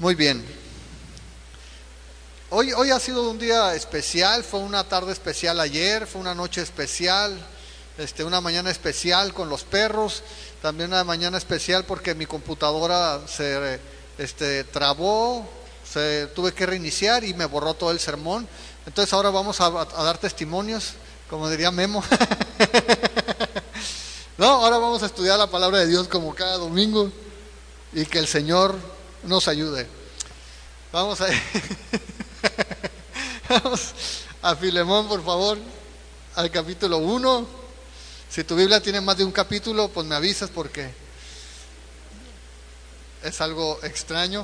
Muy bien. Hoy ha sido un día especial, fue una tarde especial ayer, fue una noche especial, una mañana especial con los perros, también una mañana especial porque mi computadora se trabó, tuve que reiniciar y me borró todo el sermón. Entonces ahora vamos a dar testimonios, como diría Memo. No, ahora vamos a estudiar la palabra de Dios como cada domingo y que el Señor nos ayude. Vamos a Filemón, por favor, al capítulo 1. Si tu Biblia tiene más de un capítulo, pues me avisas porque es algo extraño.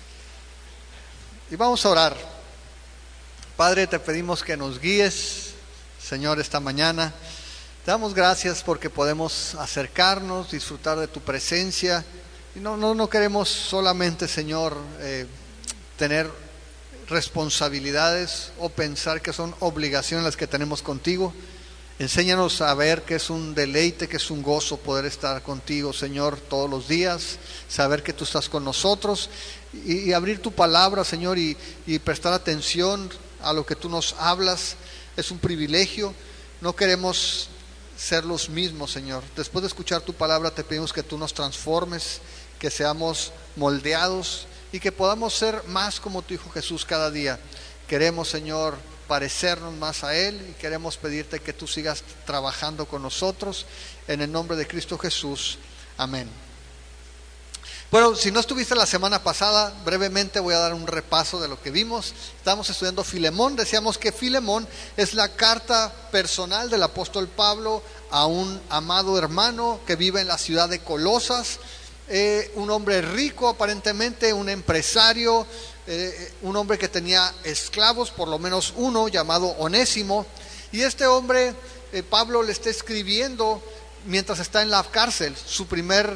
Y vamos a orar. Padre, te pedimos que nos guíes, Señor, esta mañana. Te damos gracias porque podemos acercarnos, disfrutar de tu presencia. Y no queremos solamente, Señor, tener responsabilidades o pensar que son obligaciones las que tenemos contigo. Enséñanos a ver que es un deleite, que es un gozo poder estar contigo, Señor, todos los días, saber que tú estás con nosotros y abrir tu palabra, Señor, y prestar atención a lo que tú nos hablas. Es un privilegio. No queremos ser los mismos, Señor. Después de escuchar tu palabra te pedimos que tú nos transformes, que seamos moldeados y que podamos ser más como tu Hijo Jesús cada día. Queremos, Señor, parecernos más a Él y queremos pedirte que tú sigas trabajando con nosotros en el nombre de Cristo Jesús. Amén. Bueno, si no estuviste la semana pasada, brevemente voy a dar un repaso de lo que vimos. Estamos estudiando Filemón. Decíamos que Filemón es la carta personal del apóstol Pablo a un amado hermano que vive en la ciudad de Colosas. Un hombre rico aparentemente, un empresario, un hombre que tenía esclavos, por lo menos uno llamado Onésimo, y este hombre, Pablo le está escribiendo mientras está en la cárcel, su primer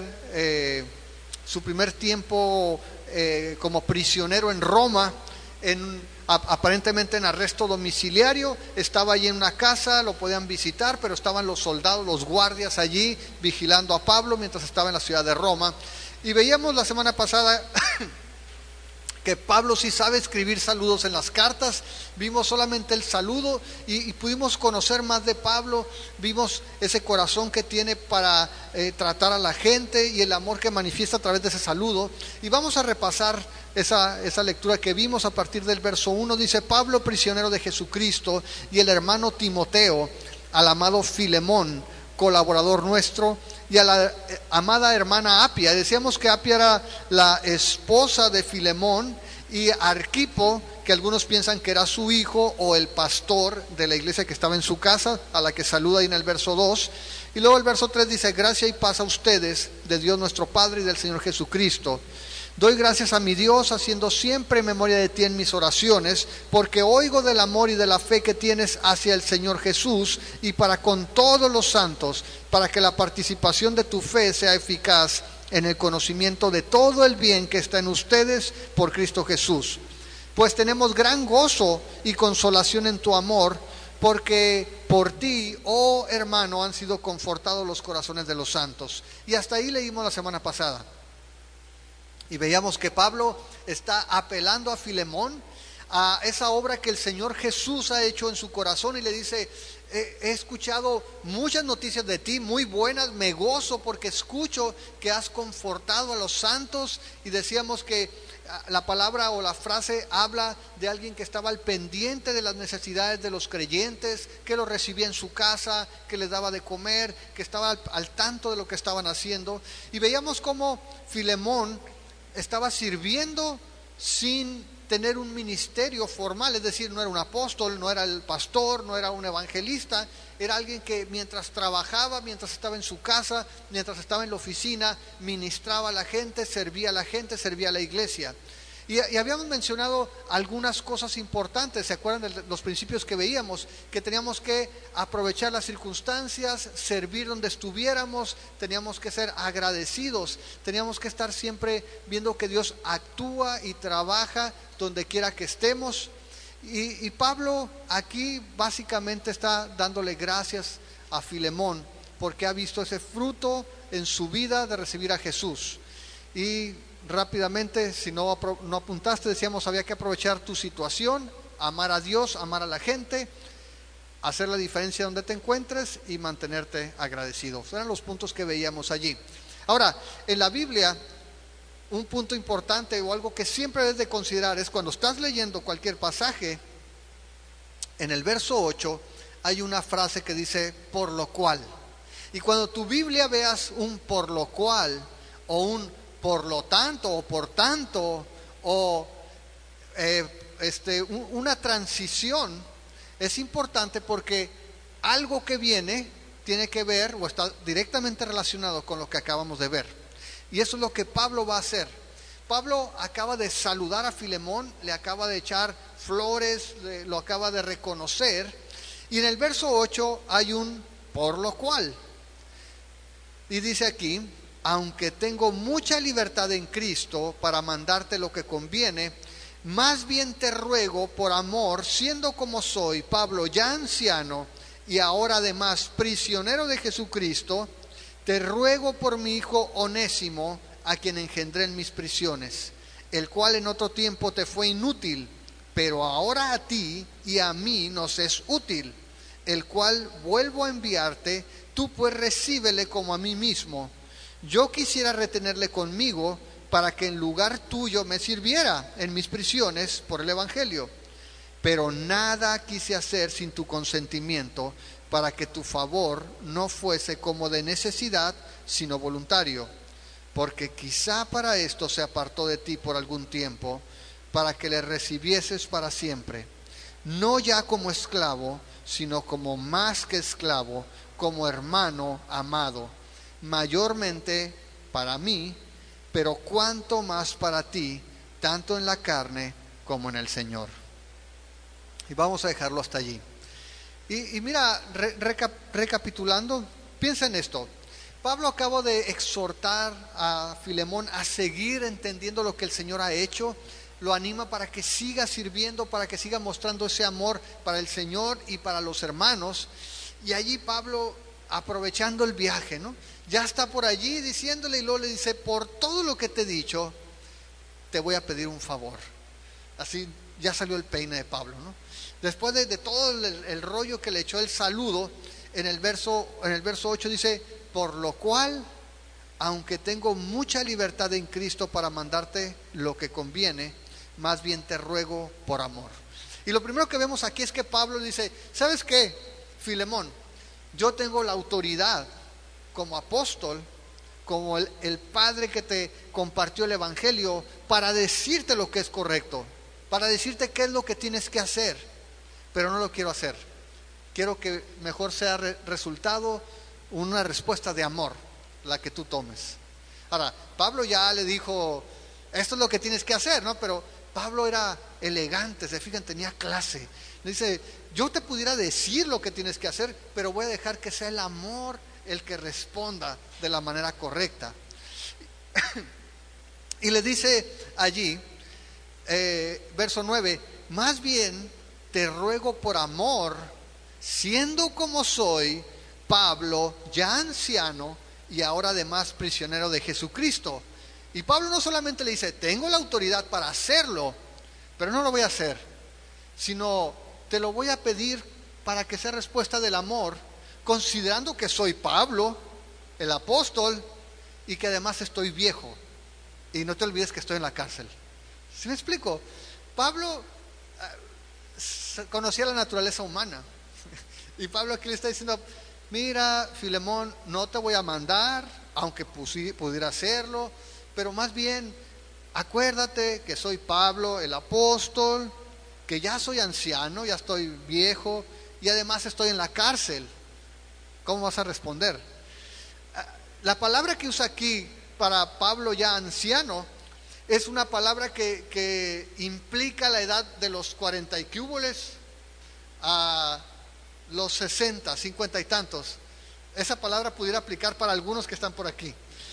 tiempo como prisionero en Roma, aparentemente en arresto domiciliario. Estaba allí en una casa, lo podían visitar, pero estaban los soldados, los guardias allí vigilando a Pablo mientras estaba en la ciudad de Roma. Y veíamos la semana pasada que Pablo sí sabe escribir saludos en las cartas. Vimos solamente el saludo y pudimos conocer más de Pablo. Vimos ese corazón que tiene para tratar a la gente y el amor que manifiesta a través de ese saludo. Y vamos a repasar esa lectura que vimos a partir del verso 1. Dice: Pablo, prisionero de Jesucristo, y el hermano Timoteo, al amado Filemón, colaborador nuestro, y a la amada hermana Apia. Decíamos que Apia era la esposa de Filemón, y Arquipo, que algunos piensan que era su hijo o el pastor de la iglesia que estaba en su casa, a la que saluda ahí en el verso 2. Y luego el verso 3 dice: gracia y paz a ustedes de Dios nuestro Padre y del Señor Jesucristo. Doy gracias a mi Dios, haciendo siempre memoria de ti en mis oraciones, porque oigo del amor y de la fe que tienes hacia el Señor Jesús y para con todos los santos, para que la participación de tu fe sea eficaz en el conocimiento de todo el bien que está en ustedes por Cristo Jesús. Pues tenemos gran gozo y consolación en tu amor, porque por ti, oh hermano, han sido confortados los corazones de los santos. Y hasta ahí leímos la semana pasada. Y veíamos que Pablo está apelando a Filemón, a esa obra que el Señor Jesús ha hecho en su corazón, y le dice: he escuchado muchas noticias de ti, muy buenas, me gozo porque escucho que has confortado a los santos. Y decíamos que la palabra o la frase habla de alguien que estaba al pendiente de las necesidades de los creyentes, que los recibía en su casa, que les daba de comer, que estaba al tanto de lo que estaban haciendo. Y veíamos cómo Filemón estaba sirviendo sin tener un ministerio formal, es decir, no era un apóstol, no era el pastor, no era un evangelista. Era alguien que mientras trabajaba, mientras estaba en su casa, mientras estaba en la oficina, ministraba a la gente, servía a la iglesia. Y habíamos mencionado algunas cosas importantes. ¿Se acuerdan de los principios que veíamos? Que teníamos que aprovechar las circunstancias, servir donde estuviéramos, teníamos que ser agradecidos, teníamos que estar siempre viendo que Dios actúa y trabaja donde quiera que estemos. Y Pablo aquí básicamente está dándole gracias a Filemón porque ha visto ese fruto en su vida de recibir a Jesús. Y rápidamente, si no apuntaste, decíamos, había que aprovechar tu situación, amar a Dios, amar a la gente, hacer la diferencia donde te encuentres y mantenerte agradecido. Eran los puntos que veíamos allí. Ahora, en la Biblia, un punto importante o algo que siempre debes de considerar es cuando estás leyendo cualquier pasaje, en el verso 8 hay una frase que dice por lo cual. Y cuando tu Biblia veas un por lo cual o un por lo tanto o por tanto o una transición, es importante porque algo que viene tiene que ver o está directamente relacionado con lo que acabamos de ver. Y eso es lo que Pablo va a hacer. Pablo acaba de saludar a Filemón, le acaba de echar flores, lo acaba de reconocer. Y en el verso 8 hay un por lo cual. Y dice aquí, aunque tengo mucha libertad en Cristo para mandarte lo que conviene, más bien te ruego por amor, siendo como soy, Pablo, ya anciano y ahora además prisionero de Jesucristo, te ruego por mi hijo Onésimo, a quien engendré en mis prisiones, el cual en otro tiempo te fue inútil, pero ahora a ti y a mí nos es útil, el cual vuelvo a enviarte, tú pues recíbele como a mí mismo. Yo quisiera retenerle conmigo para que en lugar tuyo me sirviera en mis prisiones por el Evangelio. Pero nada quise hacer sin tu consentimiento, para que tu favor no fuese como de necesidad, sino voluntario. Porque quizá para esto se apartó de ti por algún tiempo, para que le recibieses para siempre, no ya como esclavo, sino como más que esclavo, como hermano amado, mayormente para mí, pero cuanto más para ti, tanto en la carne como en el Señor. Y vamos a dejarlo hasta allí. Y mira, recapitulando, piensa en esto. Pablo acaba de exhortar a Filemón a seguir entendiendo lo que el Señor ha hecho. Lo anima para que siga sirviendo, para que siga mostrando ese amor para el Señor y para los hermanos. Y allí Pablo, aprovechando el viaje, ¿no?, ya está por allí diciéndole, y luego le dice, por todo lo que te he dicho, te voy a pedir un favor. Así ya salió el peine de Pablo, ¿no? Después de todo el rollo que le echó el saludo, en el verso 8 dice, por lo cual, aunque tengo mucha libertad en Cristo para mandarte lo que conviene, más bien te ruego por amor. Y lo primero que vemos aquí es que Pablo dice, ¿sabes qué, Filemón? Yo tengo la autoridad como apóstol, como el padre que te compartió el Evangelio, para decirte lo que es correcto, para decirte qué es lo que tienes que hacer, pero no lo quiero hacer. Quiero que mejor sea resultado una respuesta de amor la que tú tomes. Ahora, Pablo ya le dijo, esto es lo que tienes que hacer, ¿no? Pero Pablo era elegante, se fijan, tenía clase. Le dice, yo te pudiera decir lo que tienes que hacer, pero voy a dejar que sea el amor el que responda de la manera correcta. Y le dice allí, verso 9, más bien te ruego por amor, siendo como soy, Pablo, ya anciano y ahora además prisionero de Jesucristo. Y Pablo no solamente le dice, tengo la autoridad para hacerlo, pero no lo voy a hacer, sino te lo voy a pedir para que sea respuesta del amor, considerando que soy Pablo, el apóstol, y que además estoy viejo. Y no te olvides que estoy en la cárcel. ¿Sí me explico? Pablo conocía la naturaleza humana. Y Pablo aquí le está diciendo, mira, Filemón, no te voy a mandar, aunque pudiera hacerlo, pero más bien acuérdate que soy Pablo, el apóstol, que ya soy anciano, ya estoy viejo y además estoy en la cárcel. ¿Cómo vas a responder? La palabra que usa aquí para Pablo ya anciano es una palabra que implica la edad de los 40 y cúboles a los 60, 50 y tantos. Esa palabra pudiera aplicar para algunos que están por aquí.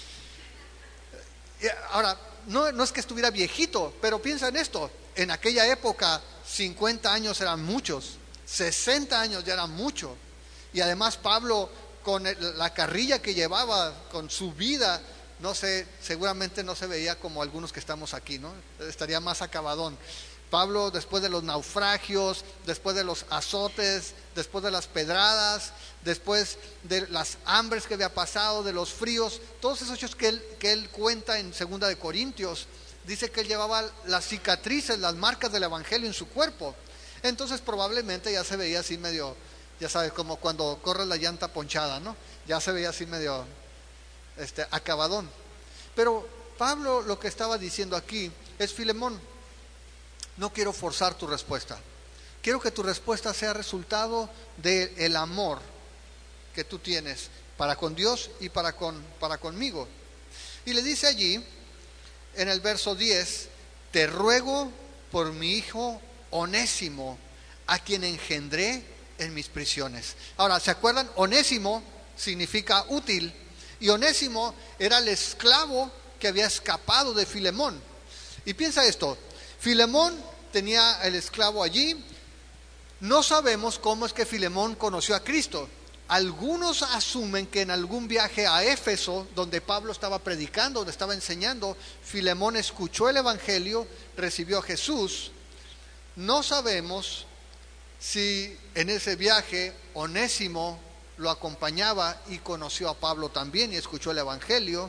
Ahora, no es que estuviera viejito, pero piensa en esto. En aquella época 50 años eran muchos, 60 años ya eran mucho. Y además Pablo, con la carrilla que llevaba, con su vida, no sé, seguramente no se veía como algunos que estamos aquí, ¿no? Estaría más acabadón. Pablo, después de los naufragios, después de los azotes, después de las pedradas, después de las hambres que había pasado, de los fríos, todos esos hechos que él cuenta en 2 de Corintios, dice que él llevaba las cicatrices, las marcas del evangelio en su cuerpo. Entonces probablemente ya se veía así medio, ya sabes, como cuando corre la llanta ponchada, ¿no? Ya se veía así medio acabadón. Pero Pablo lo que estaba diciendo aquí es: Filemón, no quiero forzar tu respuesta. Quiero que tu respuesta sea resultado del amor que tú tienes para con Dios y para conmigo. Y le dice allí, en el verso 10, te ruego por mi hijo Onésimo, a quien engendré en mis prisiones. Ahora, ¿se acuerdan? Onésimo significa útil, y Onésimo era el esclavo que había escapado de Filemón. Y piensa esto: Filemón tenía el esclavo allí. No sabemos cómo es que Filemón conoció a Cristo. Algunos asumen que en algún viaje a Éfeso, donde Pablo estaba predicando, donde estaba enseñando, Filemón escuchó el evangelio, recibió a Jesús. No sabemos si en ese viaje Onésimo lo acompañaba y conoció a Pablo también y escuchó el evangelio.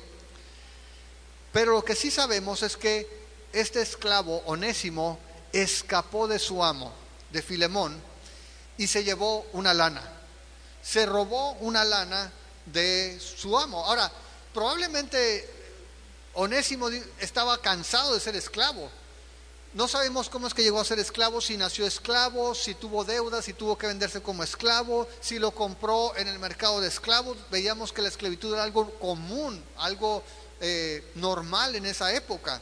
Pero lo que sí sabemos es que este esclavo Onésimo escapó de su amo, de Filemón, y se llevó una lana. Se robó una lana de su amo. Ahora, probablemente Onésimo estaba cansado de ser esclavo. No sabemos cómo es que llegó a ser esclavo, si nació esclavo, si tuvo deudas, si tuvo que venderse como esclavo, si lo compró en el mercado de esclavos. Veíamos que la esclavitud era algo común, algo normal en esa época.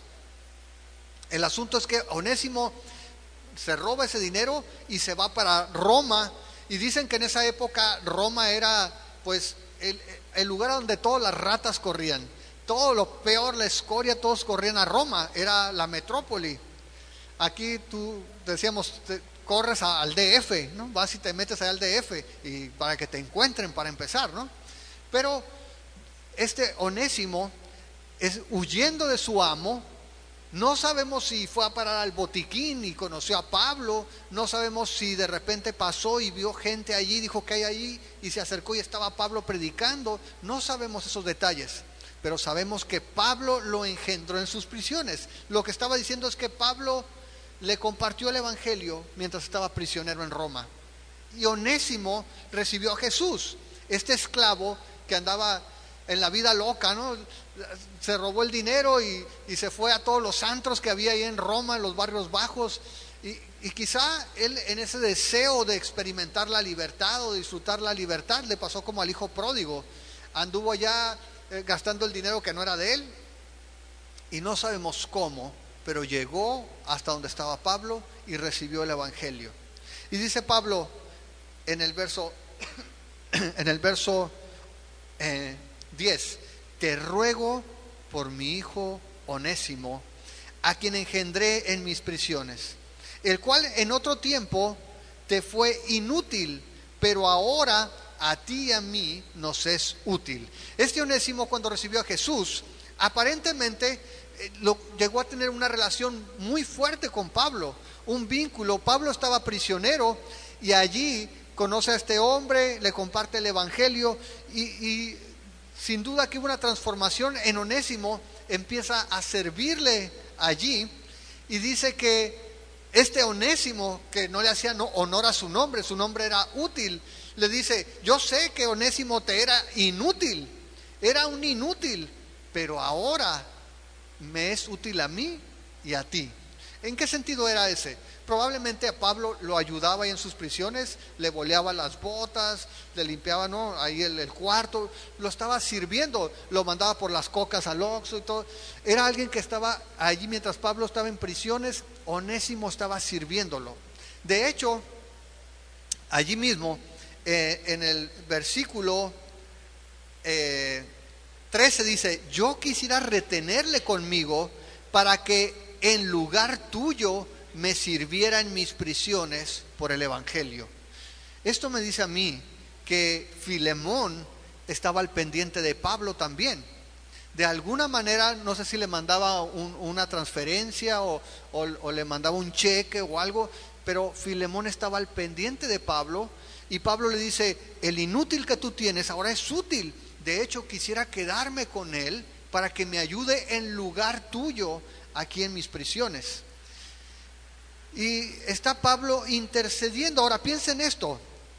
El asunto es que Onésimo se roba ese dinero y se va para Roma, y dicen que en esa época Roma era pues el lugar donde todas las ratas corrían, todo lo peor, la escoria, todos corrían a Roma, era la metrópoli. Aquí tú decíamos, corres al DF, ¿no? Vas y te metes allá al DF y para que te encuentren, para empezar, ¿no? Pero este Onésimo huyendo de su amo. No sabemos si fue a parar al botiquín y conoció a Pablo. No sabemos si de repente pasó y vio gente allí, dijo que hay allí, y se acercó y estaba Pablo predicando. No sabemos esos detalles, pero sabemos que Pablo lo engendró en sus prisiones. Lo que estaba diciendo es que Pablo le compartió el evangelio mientras estaba prisionero en Roma. Y Onésimo recibió a Jesús, este esclavo que andaba en la vida loca, ¿no? Se robó el dinero y se fue a todos los antros que había ahí en Roma, en los barrios bajos, y quizá él, en ese deseo de experimentar la libertad o de disfrutar la libertad, le pasó como al hijo pródigo. Anduvo allá gastando el dinero que no era de él, y no sabemos cómo, pero llegó hasta donde estaba Pablo y recibió el evangelio. Y dice Pablo en el verso 10, te ruego por mi hijo Onésimo, a quien engendré en mis prisiones, el cual en otro tiempo te fue inútil, pero ahora a ti y a mí nos es útil. Este Onésimo, cuando recibió a Jesús, aparentemente llegó a tener una relación muy fuerte con Pablo, un vínculo. Pablo estaba prisionero y allí conoce a este hombre, le comparte el evangelio, y sin duda que hubo una transformación en Onésimo. Empieza a servirle allí, y dice que este Onésimo, que no le hacía honor a su nombre era útil, le dice: yo sé que Onésimo te era inútil, era un inútil, pero ahora me es útil a mí y a ti. ¿En qué sentido era ese? Probablemente a Pablo lo ayudaba ahí en sus prisiones, le boleaba las botas, le limpiaba, ¿no?, ahí el cuarto, lo estaba sirviendo, lo mandaba por las cocas al Oxxo y todo. Era alguien que estaba allí mientras Pablo estaba en prisiones. Onésimo estaba sirviéndolo. De hecho, allí mismo, en el versículo 13 dice: yo quisiera retenerle conmigo para que en lugar tuyo me sirviera en mis prisiones por el evangelio. Esto me dice a mí que Filemón estaba al pendiente de Pablo también. De alguna manera, no sé si le mandaba una transferencia o le mandaba un cheque o algo, pero Filemón estaba al pendiente de Pablo, y Pablo le dice: el inútil que tú tienes ahora es útil. De hecho, quisiera quedarme con él para que me ayude en lugar tuyo aquí en mis prisiones. Y está Pablo intercediendo. Ahora piensen esto: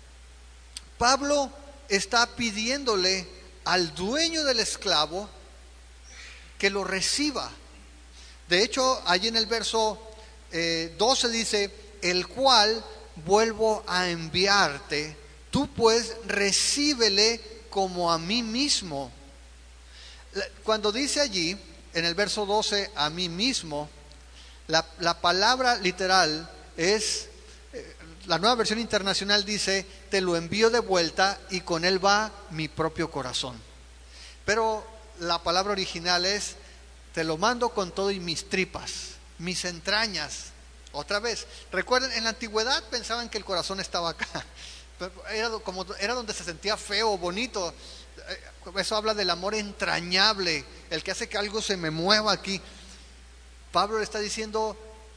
Pablo está pidiéndole al dueño del esclavo que lo reciba. De hecho, allí en el verso 12 dice: el cual vuelvo a enviarte, tú pues recíbele como a mí mismo. Cuando dice allí en el verso 12 a mí mismo, la palabra literal es, la Nueva Versión Internacional dice: te lo envío de vuelta y con él va mi propio corazón. Pero la palabra original es: te lo mando con todo y mis tripas, mis entrañas. Otra vez, recuerden, en la antigüedad pensaban que el corazón estaba acá. Era donde se sentía feo, bonito. Eso habla del amor entrañable, el que hace que algo se me mueva aquí. Pablo le está diciendo: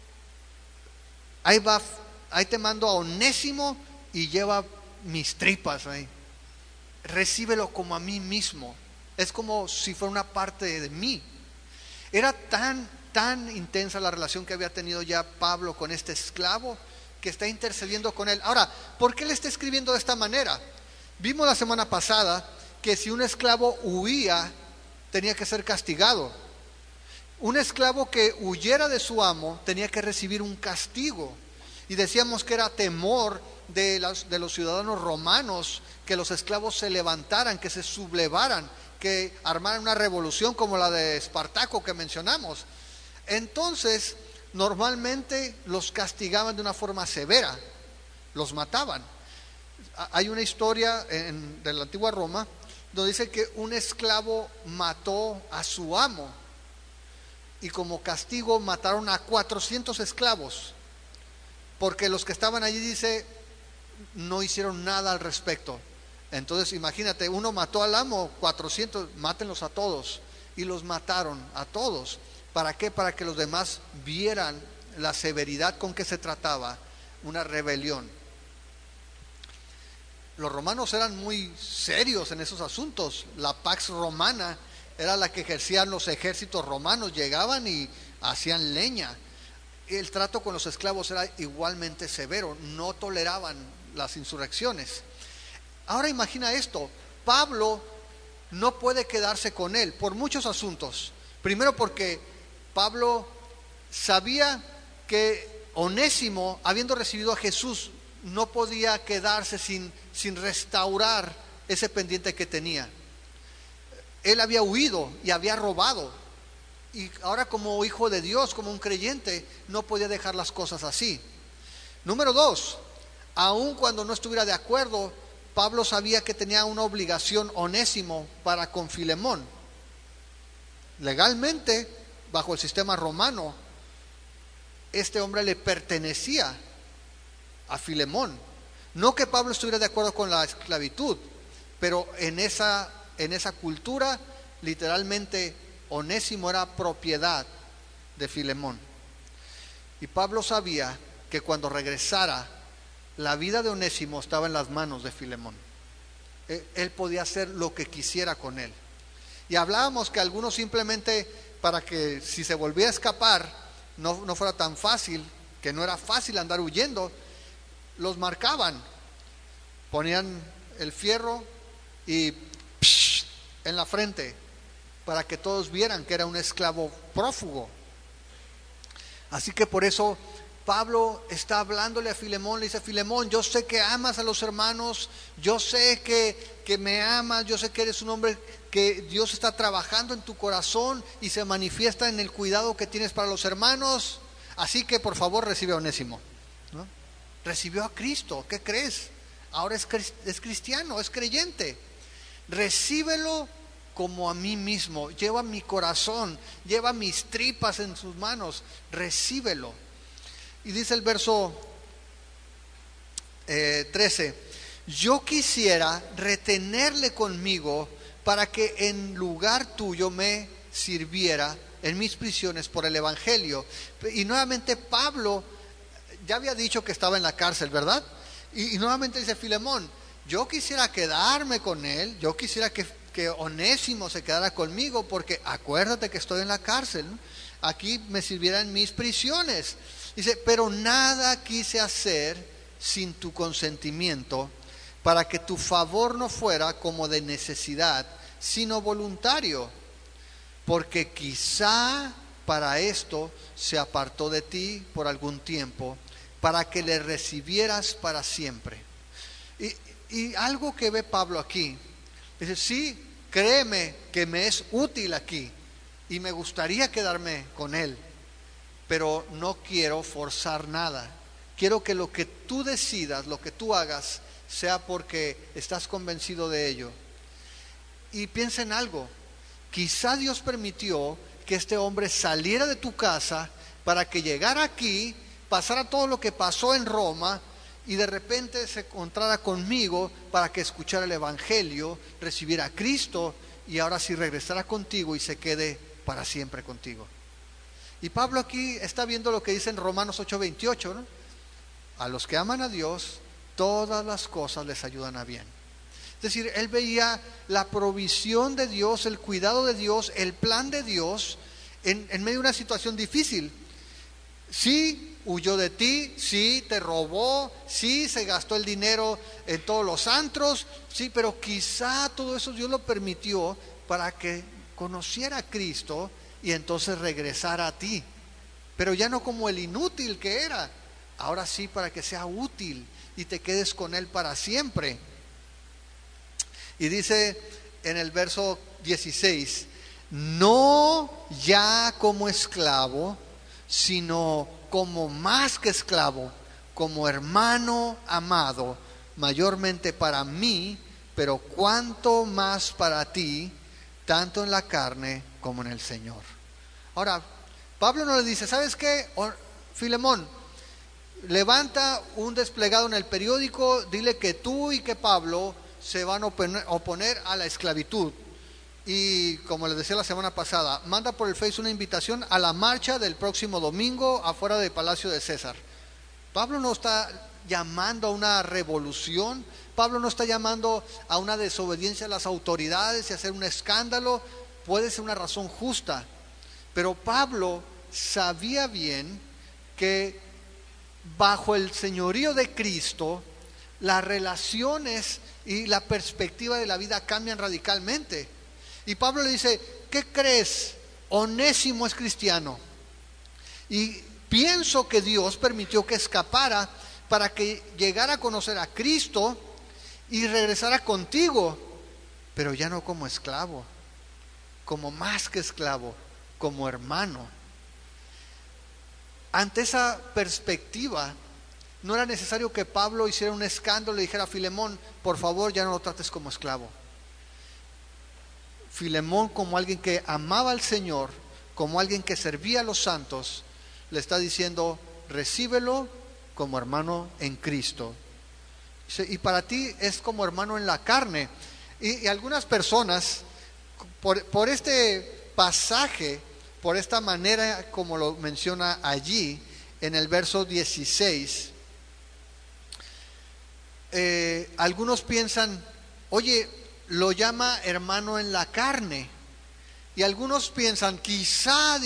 ahí va, ahí te mando a Onésimo y lleva mis tripas ahí. Recíbelo como a mí mismo. Es como si fuera una parte de mí. Era tan intensa la relación que había tenido ya Pablo con este esclavo, que está intercediendo con él. Ahora, ¿por qué le está escribiendo de esta manera? Vimos la semana pasada que si un esclavo huía, tenía que ser castigado. Un esclavo que huyera de su amo tenía que recibir un castigo. Y decíamos que era temor de los ciudadanos romanos que los esclavos se levantaran, que se sublevaran, que armaran una revolución como la de Espartaco que mencionamos. Entonces, normalmente los castigaban de una forma severa, los mataban. Hay una historia de la antigua Roma donde dice que un esclavo mató a su amo, y como castigo mataron a 400 esclavos, porque los que estaban allí, dice, no hicieron nada al respecto. Entonces imagínate, uno mató al amo, 400, mátenlos a todos. Y los mataron a todos. ¿Para qué? Para que los demás vieran la severidad con que se trataba una rebelión. Los romanos eran muy serios en esos asuntos. La Pax Romana era la que ejercían los ejércitos romanos. Llegaban y hacían leña. El trato con los esclavos era igualmente severo. No toleraban las insurrecciones. Ahora imagina esto: Pablo no puede quedarse con él por muchos asuntos. Primero, porque Pablo sabía que Onésimo, habiendo recibido a Jesús, no podía quedarse sin restaurar ese pendiente que tenía. Él había huido y había robado, y ahora, como hijo de Dios, como un creyente, no podía dejar las cosas así. Número 2, aun cuando no estuviera de acuerdo, Pablo sabía que tenía una obligación Onésimo para con Filemón. Legalmente, bajo el sistema romano, este hombre le pertenecía a Filemón. No que Pablo estuviera de acuerdo con la esclavitud, pero en esa cultura, literalmente, Onésimo era propiedad de Filemón. Y Pablo sabía que cuando regresara, la vida de Onésimo estaba en las manos de Filemón. Él podía hacer lo que quisiera con él. Y hablábamos que algunos simplemente, para que si se volvía a escapar no fuera tan fácil, que no era fácil andar huyendo, los marcaban, ponían el fierro y en la frente, para que todos vieran que era un esclavo prófugo. Así que por eso Pablo está hablándole a Filemón, le dice: Filemón, yo sé que amas a los hermanos, yo sé que me amas, yo sé que eres un hombre que Dios está trabajando en tu corazón y se manifiesta en el cuidado que tienes para los hermanos. Así que por favor recibe a Onésimo, ¿no? Recibió a Cristo, ¿qué crees? Ahora es cristiano, es creyente. Recíbelo como a mí mismo, lleva mi corazón, lleva mis tripas en sus manos, recíbelo. Y dice el verso 13: yo quisiera retenerle conmigo para que en lugar tuyo me sirviera en mis prisiones por el Evangelio. Y nuevamente Pablo ya había dicho que estaba en la cárcel, ¿verdad? Y nuevamente dice: Filemón, yo quisiera quedarme con él, yo quisiera que Onésimo se quedara conmigo, porque acuérdate que estoy en la cárcel, ¿no? Aquí me sirvieran mis prisiones. Dice: pero nada quise hacer sin tu consentimiento, para que tu favor no fuera como de necesidad, sino voluntario, porque quizá para esto se apartó de ti por algún tiempo, para que le recibieras para siempre. Y algo que ve Pablo aquí, dice: sí, créeme que me es útil aquí y me gustaría quedarme con él, pero no quiero forzar nada. Quiero que lo que tú decidas, lo que tú hagas, sea porque estás convencido de ello. Y piensa en algo: quizá Dios permitió que este hombre saliera de tu casa para que llegara aquí, pasara todo lo que pasó en Roma y de repente se encontrara conmigo para que escuchara el Evangelio, recibiera a Cristo y ahora sí regresara contigo y se quede para siempre contigo. Y Pablo aquí está viendo lo que dice en Romanos 8:28, ¿no? A los que aman a Dios, todas las cosas les ayudan a bien. Es decir, él veía la provisión de Dios, el cuidado de Dios, el plan de Dios en medio de una situación difícil. Sí, huyó de ti, sí, te robó, sí, se gastó el dinero en todos los antros, sí, pero quizá todo eso Dios lo permitió para que conociera a Cristo y entonces regresara a ti. Pero ya no como el inútil que era, ahora sí para que sea útil y te quedes con él para siempre. Y dice en el verso 16: no ya como esclavo, sino como más que esclavo, como hermano amado, mayormente para mí, pero cuanto más para ti, tanto en la carne como en el Señor. Ahora, Pablo no le dice: ¿sabes qué, Filemón? Levanta un desplegado en el periódico, dile que tú y que Pablo se van a oponer a la esclavitud. Y como les decía la semana pasada, manda por el Face una invitación a la marcha del próximo domingo afuera del Palacio de César. Pablo no está llamando a una revolución, Pablo no está llamando a una desobediencia a las autoridades y a hacer un escándalo. Puede ser una razón justa, pero Pablo sabía bien que bajo el señorío de Cristo, las relaciones y la perspectiva de la vida cambian radicalmente. Y Pablo le dice: ¿qué crees? Onésimo es cristiano. Y pienso que Dios permitió que escapara para que llegara a conocer a Cristo y regresara contigo, pero ya no como esclavo, como más que esclavo, como hermano. Ante esa perspectiva, no era necesario que Pablo hiciera un escándalo y dijera a Filemón: por favor, ya no lo trates como esclavo. Filemón, como alguien que amaba al Señor, como alguien que servía a los santos, le está diciendo: recíbelo como hermano en Cristo. Y para ti es como hermano en la carne. Y algunas personas, por este pasaje, por esta manera como lo menciona allí en el verso 16, algunos piensan: oye, lo llama hermano en la carne. Y algunos piensan, quizá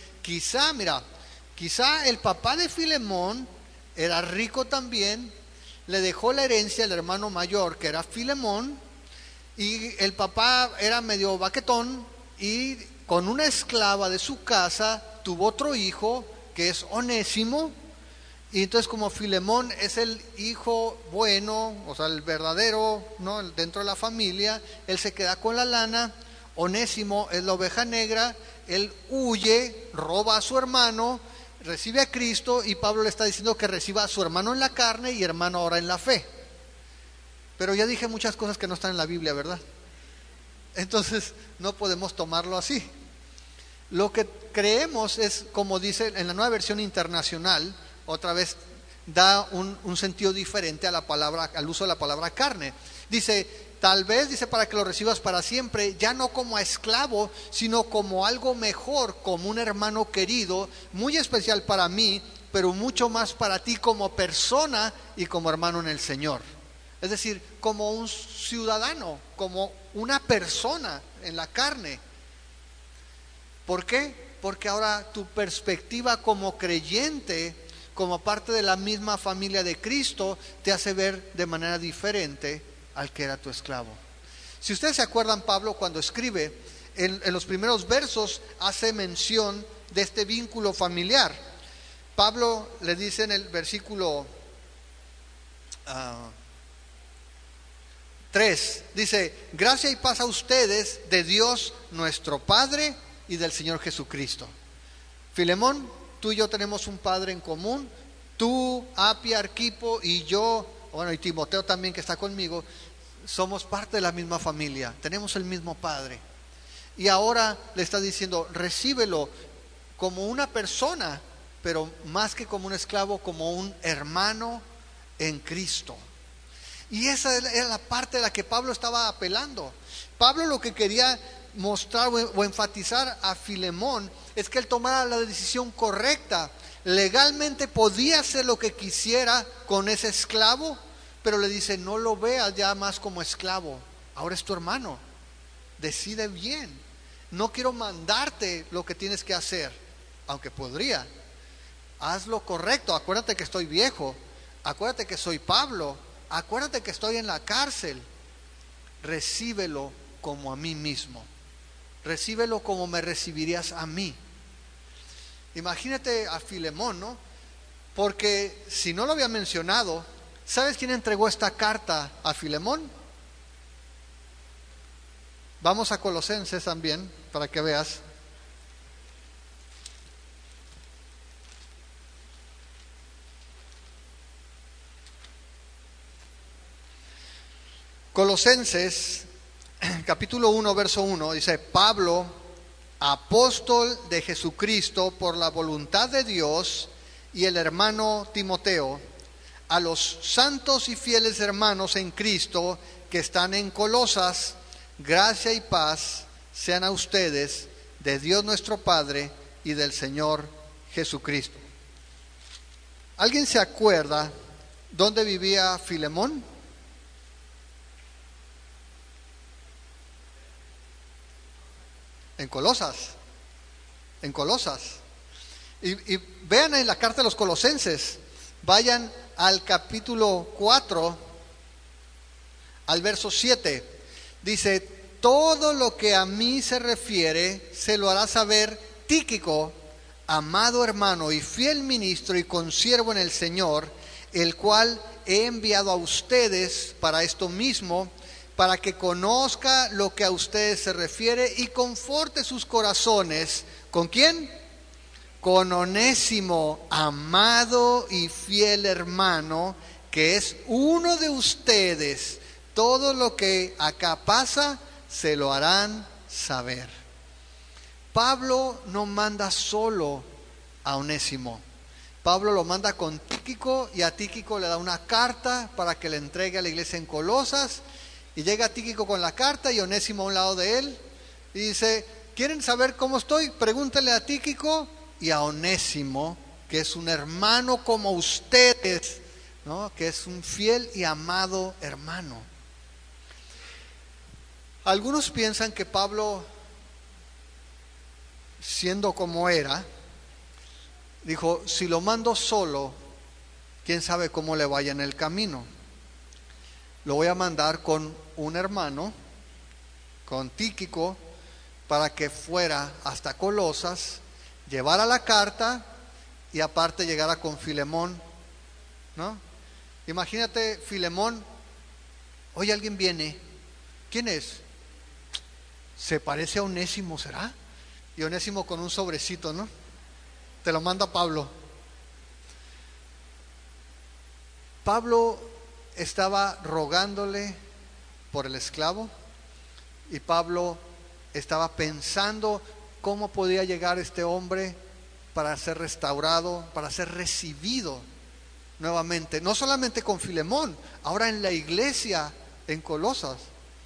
el papá de Filemón era rico también, le dejó la herencia al hermano mayor, que era Filemón, y el papá era medio baquetón, y con una esclava de su casa tuvo otro hijo, que es Onésimo. Y entonces, como Filemón es el hijo bueno, o sea, el verdadero, ¿no?, dentro de la familia, él se queda con la lana. Onésimo es la oveja negra, él huye, roba a su hermano, recibe a Cristo, y Pablo le está diciendo que reciba a su hermano en la carne y hermano ahora en la fe. Pero ya dije muchas cosas que no están en la Biblia, ¿verdad? Entonces no podemos tomarlo así. Lo que creemos es, como dice en la Nueva Versión Internacional, otra vez da un sentido diferente a la palabra, al uso de la palabra carne. Dice tal vez, dice, para que lo recibas para siempre, ya no como a esclavo, sino como algo mejor, como un hermano querido, muy especial para mí, pero mucho más para ti como persona y como hermano en el Señor. Es decir, como un ciudadano, como una persona en la carne. ¿Por qué? Porque ahora tu perspectiva como creyente, como parte de la misma familia de Cristo, te hace ver de manera diferente al que era tu esclavo. Si ustedes se acuerdan, Pablo cuando escribe, en los primeros versos hace mención de este vínculo familiar. Pablo le dice en el versículo 3, dice: gracia y paz a ustedes de Dios nuestro Padre y del Señor Jesucristo. Filemón, tú y yo tenemos un Padre en común. Tú, Apia, Arquipo y yo, bueno, y Timoteo también que está conmigo, somos parte de la misma familia, tenemos el mismo Padre. Y ahora le está diciendo: recíbelo como una persona, pero más que como un esclavo, como un hermano en Cristo. Y esa era la parte de la que Pablo estaba apelando. Pablo lo que quería mostrar o enfatizar a Filemón es que él tomara la decisión correcta. Legalmente podía hacer lo que quisiera con ese esclavo, pero le dice: no lo veas ya más como esclavo, ahora es tu hermano, decide bien, no quiero mandarte lo que tienes que hacer, aunque podría. Haz lo correcto, acuérdate que estoy viejo, acuérdate que soy Pablo, acuérdate que estoy en la cárcel. Recíbelo como a mí mismo, recíbelo como me recibirías a mí. Imagínate a Filemón, ¿no? Porque si no lo había mencionado, ¿sabes quién entregó esta carta a Filemón? Vamos a Colosenses también, para que veas. Colosenses, capítulo 1, verso 1, dice: Pablo, apóstol de Jesucristo por la voluntad de Dios, y el hermano Timoteo, a los santos y fieles hermanos en Cristo que están en Colosas, gracia y paz sean a ustedes de Dios nuestro Padre y del Señor Jesucristo. ¿Alguien se acuerda dónde vivía Filemón? En Colosas, en Colosas. Y vean en la carta de los Colosenses, vayan al capítulo 4, al verso 7. Dice: todo lo que a mí se refiere se lo hará saber Tíquico, amado hermano y fiel ministro y consiervo en el Señor, el cual he enviado a ustedes para esto mismo, para que conozca lo que a ustedes se refiere y conforte sus corazones. ¿Con quién? Con Onésimo, amado y fiel hermano, que es uno de ustedes. Todo lo que acá pasa, se lo harán saber. Pablo no manda solo a Onésimo. Pablo lo manda con Tíquico, y a Tíquico le da una carta para que le entregue a la iglesia en Colosas. Y llega Tíquico con la carta y Onésimo a un lado de él y dice: ¿quieren saber cómo estoy? Pregúntenle a Tíquico y a Onésimo, que es un hermano como ustedes, ¿no? Que es un fiel y amado hermano. Algunos piensan que Pablo, siendo como era, dijo: si lo mando solo, quién sabe cómo le vaya en el camino. Lo voy a mandar con un hermano, con Tíquico, para que fuera hasta Colosas, llevara la carta y aparte llegara con Filemón, ¿no? Imagínate, Filemón: oye, alguien viene, ¿quién es? Se parece a Onésimo, ¿será? Y Onésimo con un sobrecito, ¿no? Te lo manda Pablo. Pablo estaba rogándole por el esclavo, y Pablo estaba pensando cómo podía llegar este hombre para ser restaurado, para ser recibido nuevamente, no solamente con Filemón, ahora en la iglesia en Colosas.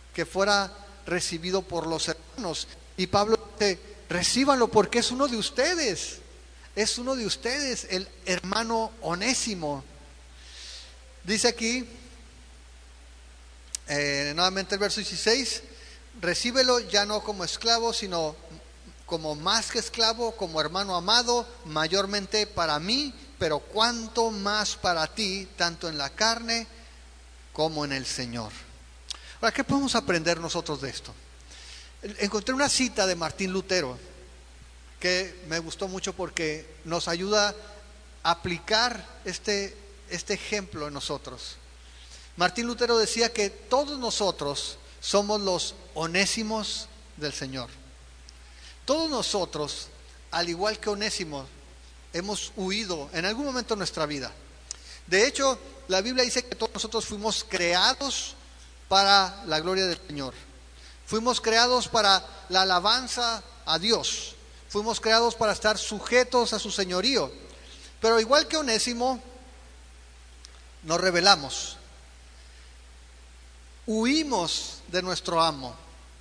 que fuera recibido por los hermanos. Y Pablo dice, recíbanlo porque es uno de ustedes. Es uno de ustedes, el hermano Onésimo. Dice aquí, nuevamente el verso 16, recíbelo ya no como esclavo, sino como más que esclavo, como hermano amado, mayormente para mí, pero cuanto más para ti, tanto en la carne como en el Señor. Ahora, ¿qué podemos aprender nosotros de esto? Encontré una cita de Martín Lutero que me gustó mucho porque nos ayuda a aplicar este ejemplo en nosotros. Martín Lutero decía que todos nosotros somos los Onésimos del Señor. Todos nosotros, al igual que Onésimo, hemos huido en algún momento de nuestra vida. De hecho, la Biblia dice que todos nosotros fuimos creados para la gloria del Señor. Fuimos creados para la alabanza a Dios. Fuimos creados para estar sujetos a su señorío. Pero igual que Onésimo, nos rebelamos. Huimos de nuestro amo.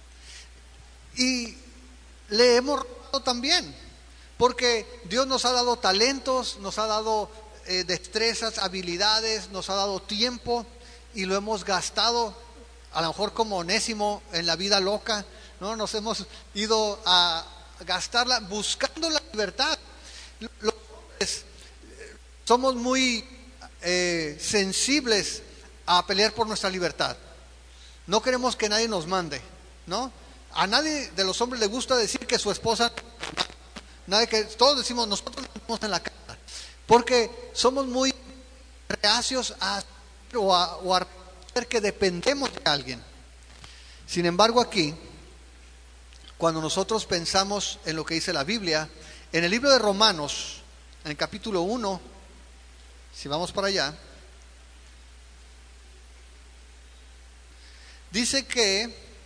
Y le hemos robado también. Porque Dios nos ha dado talentos, nos ha dado destrezas, habilidades, nos ha dado tiempo y lo hemos gastado, a lo mejor como Onésimo en la vida loca, ¿no? Nos hemos ido a gastarla buscando la libertad. Los hombres somos muy sensibles a pelear por nuestra libertad. No queremos que nadie nos mande, ¿no? A nadie de los hombres le gusta decir que su esposa, todos decimos nosotros estamos en la casa, porque somos muy reacios a reconocer que dependemos de alguien. Sin embargo, aquí, cuando nosotros pensamos en lo que dice la Biblia, en el libro de Romanos, en el capítulo 1, si vamos para allá, dice que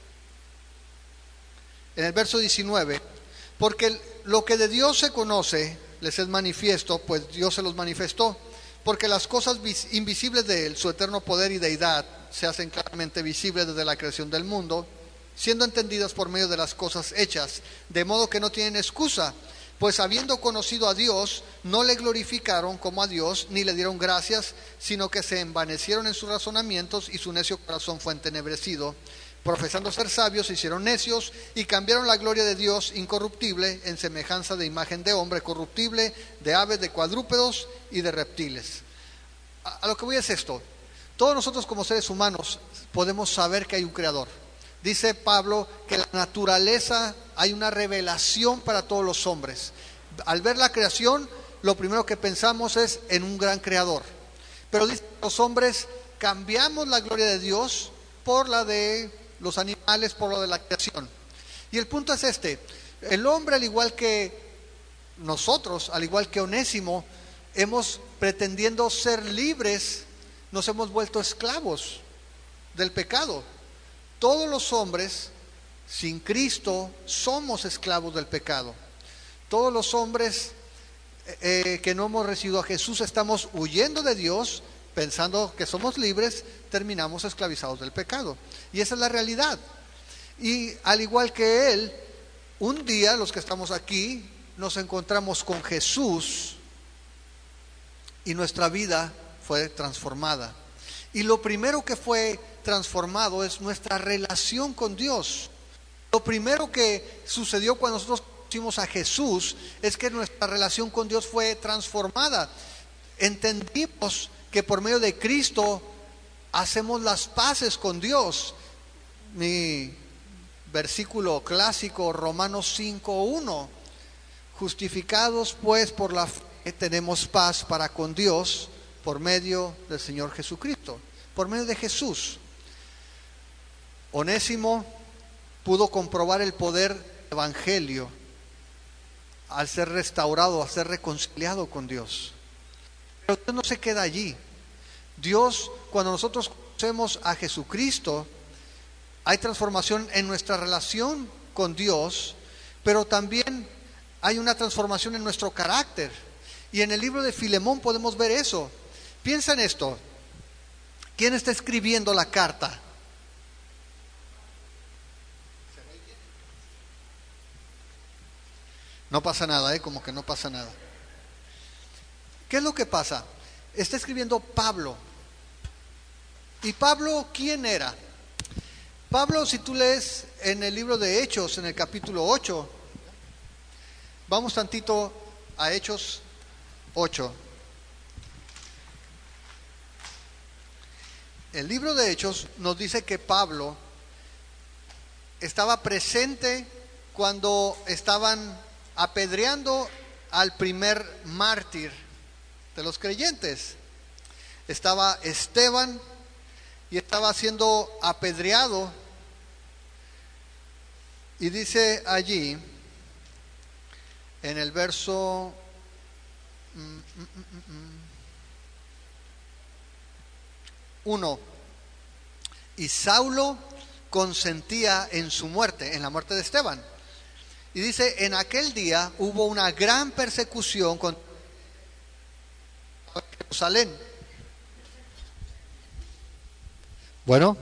en el verso 19, porque lo que de Dios se conoce les es manifiesto, pues Dios se los manifestó, porque las cosas invisibles de Él, su eterno poder y deidad, se hacen claramente visibles desde la creación del mundo, siendo entendidas por medio de las cosas hechas, de modo que no tienen excusa, pues habiendo conocido a Dios, no le glorificaron como a Dios, ni le dieron gracias, sino que se envanecieron en sus razonamientos y su necio corazón fue entenebrecido. Profesando ser sabios, se hicieron necios y cambiaron la gloria de Dios incorruptible en semejanza de imagen de hombre corruptible, de aves, de cuadrúpedos y de reptiles. A lo que voy es esto: todos nosotros como seres humanos podemos saber que hay un creador. Dice Pablo que la naturaleza hay una revelación para todos los hombres. Al ver la creación, lo primero que pensamos es en un gran creador. Pero dice que los hombres cambiamos la gloria de Dios por la de los animales, por lo de la creación. Y el punto es este: el hombre, al igual que nosotros, al igual que Onésimo, pretendiendo ser libres, nos hemos vuelto esclavos del pecado. Todos los hombres sin Cristo somos esclavos del pecado. Todos los hombres que no hemos recibido a Jesús estamos huyendo de Dios, pensando que somos libres, terminamos esclavizados del pecado. Y esa es la realidad. Y al igual que Él, un día los que estamos aquí nos encontramos con Jesús y nuestra vida fue transformada. Y lo primero que fue transformado es nuestra relación con Dios. Lo primero que sucedió cuando nosotros conocimos a Jesús es que nuestra relación con Dios fue transformada. Entendimos que por medio de Cristo hacemos las paces con Dios. Mi versículo clásico, Romanos 5:1: justificados pues por la fe tenemos paz para con Dios por medio del Señor Jesucristo, por medio de Jesús. Onésimo pudo comprobar el poder del evangelio al ser restaurado, al ser reconciliado con Dios. Pero Dios no se queda allí. Dios, cuando nosotros conocemos a Jesucristo, hay transformación en nuestra relación con Dios, pero también hay una transformación en nuestro carácter. Y en el libro de Filemón podemos ver eso. Piensa en esto: ¿quién está escribiendo la carta? No pasa nada, como que no pasa nada. ¿Qué es lo que pasa? Está escribiendo Pablo. ¿Y Pablo quién era? Pablo, si tú lees en el libro de Hechos, en el capítulo 8, vamos tantito a Hechos 8. El libro de Hechos nos dice que Pablo estaba presente cuando estaban apedreando al primer mártir de los creyentes. Estaba Esteban y estaba siendo apedreado, y dice allí en el verso 1: y Saulo consentía en su muerte, en la muerte de Esteban. Y dice, en aquel día hubo una gran persecución contra Jerusalén. Bueno,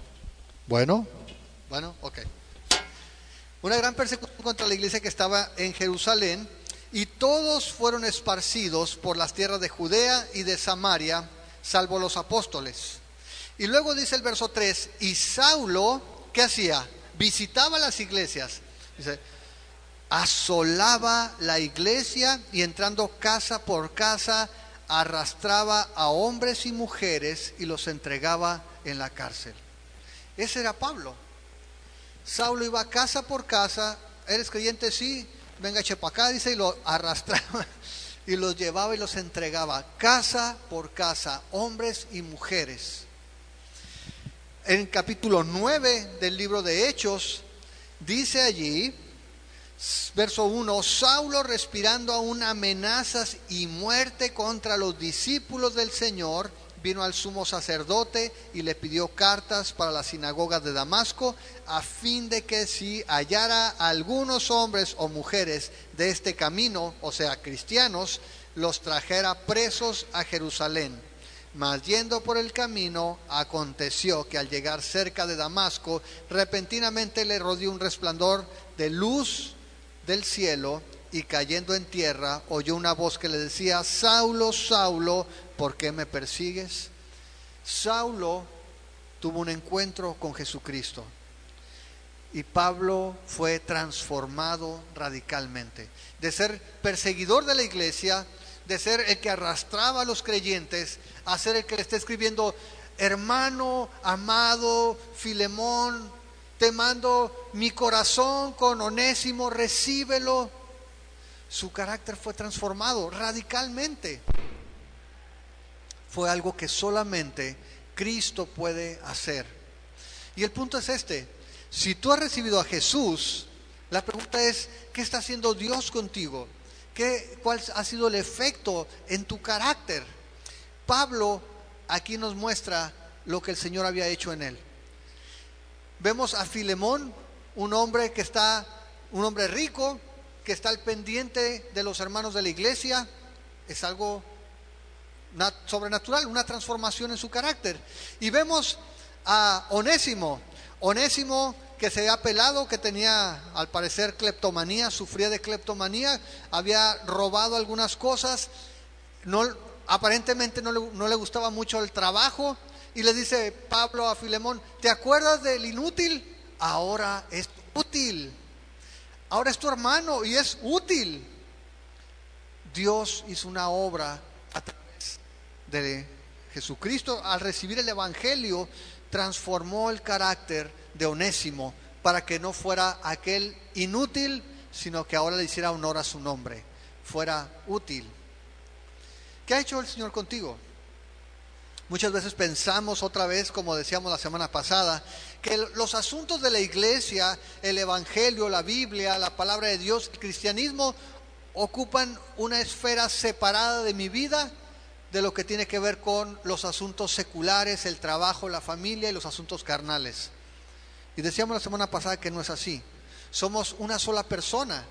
ok. Una gran persecución contra la iglesia que estaba en Jerusalén, y todos fueron esparcidos por las tierras de Judea y de Samaria, salvo los apóstoles. Y luego dice el verso 3, y Saulo, ¿qué hacía? Visitaba las iglesias. Dice, asolaba la iglesia y entrando casa por casa, arrastraba a hombres y mujeres y los entregaba en la cárcel. Ese era Pablo. Saulo iba casa por casa. ¿Eres creyente? Sí. Venga, eche para acá, dice, y lo arrastraba y los llevaba y los entregaba casa por casa, hombres y mujeres. En el capítulo 9 del libro de Hechos dice allí, verso 1, Saulo, respirando aún amenazas y muerte contra los discípulos del Señor, vino al sumo sacerdote y le pidió cartas para las sinagogas de Damasco, a fin de que si hallara algunos hombres o mujeres de este camino, o sea, cristianos, los trajera presos a Jerusalén. Mas yendo por el camino, aconteció que al llegar cerca de Damasco, repentinamente le rodeó un resplandor de luz del cielo, y cayendo en tierra, oyó una voz que le decía, Saulo, Saulo, ¿por qué me persigues? Saulo tuvo un encuentro con Jesucristo, y Pablo fue transformado radicalmente. De ser perseguidor de la iglesia, de ser el que arrastraba a los creyentes, a ser el que le está escribiendo, hermano, amado, Filemón, te mando mi corazón con Onésimo, recíbelo. Su carácter fue transformado radicalmente. Fue algo que solamente Cristo puede hacer. Y el punto es este: si tú has recibido a Jesús, la pregunta es, ¿qué está haciendo Dios contigo? ¿Cuál ha sido el efecto en tu carácter? Pablo aquí nos muestra lo que el Señor había hecho en él. Vemos a Filemón, un hombre rico, que está al pendiente de los hermanos de la iglesia. Es algo sobrenatural, una transformación en su carácter. Y vemos a Onésimo, que se había pelado, que tenía al parecer cleptomanía, sufría de cleptomanía, había robado algunas cosas, aparentemente no le gustaba mucho el trabajo, y le dice Pablo a Filemón, ¿te acuerdas del inútil? Ahora es útil, ahora es tu hermano y es útil. Dios hizo una obra a través de Jesucristo. Al recibir el evangelio, transformó el carácter de Onésimo para que no fuera aquel inútil, sino que ahora le hiciera honor a su nombre, fuera útil. ¿Qué ha hecho el Señor contigo? Muchas veces pensamos otra vez, como decíamos la semana pasada, que los asuntos de la iglesia, el evangelio, la Biblia, la palabra de Dios, el cristianismo, ocupan una esfera separada de mi vida de lo que tiene que ver con los asuntos seculares, el trabajo, la familia y los asuntos carnales. Y decíamos la semana pasada que no es así. Somos una sola persona.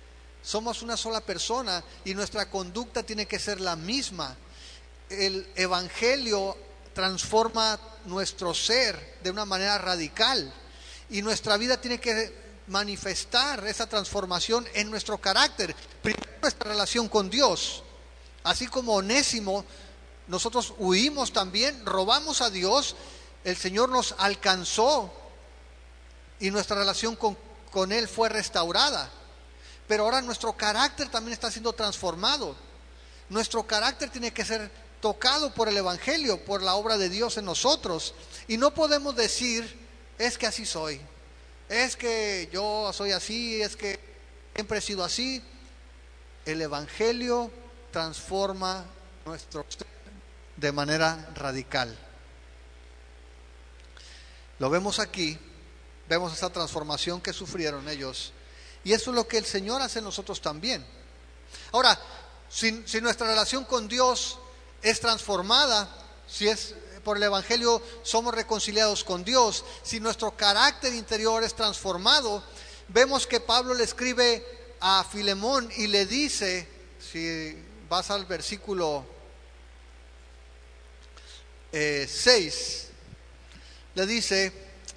Y nuestra conducta tiene que ser la misma. El evangelio transforma nuestro ser de una manera radical, y nuestra vida tiene que manifestar esa transformación en nuestro carácter. Primero, nuestra relación con Dios. Así como Onésimo, nosotros huimos también, robamos a Dios, el Señor nos alcanzó y nuestra relación con Él fue restaurada. Pero ahora nuestro carácter también está siendo transformado. Nuestro carácter tiene que ser tocado por el Evangelio, por la obra de Dios en nosotros. Y no podemos decir, es que así soy, es que yo soy así, es que siempre he sido así. El Evangelio transforma nuestro ser de manera radical. Lo vemos aquí, vemos esa transformación que sufrieron ellos. Y eso es lo que el Señor hace en nosotros también. Ahora, si nuestra relación con Dios es transformada, si es por el Evangelio somos reconciliados con Dios, si nuestro carácter interior es transformado, vemos que Pablo le escribe a Filemón y le dice, si vas al versículo 6, le dice,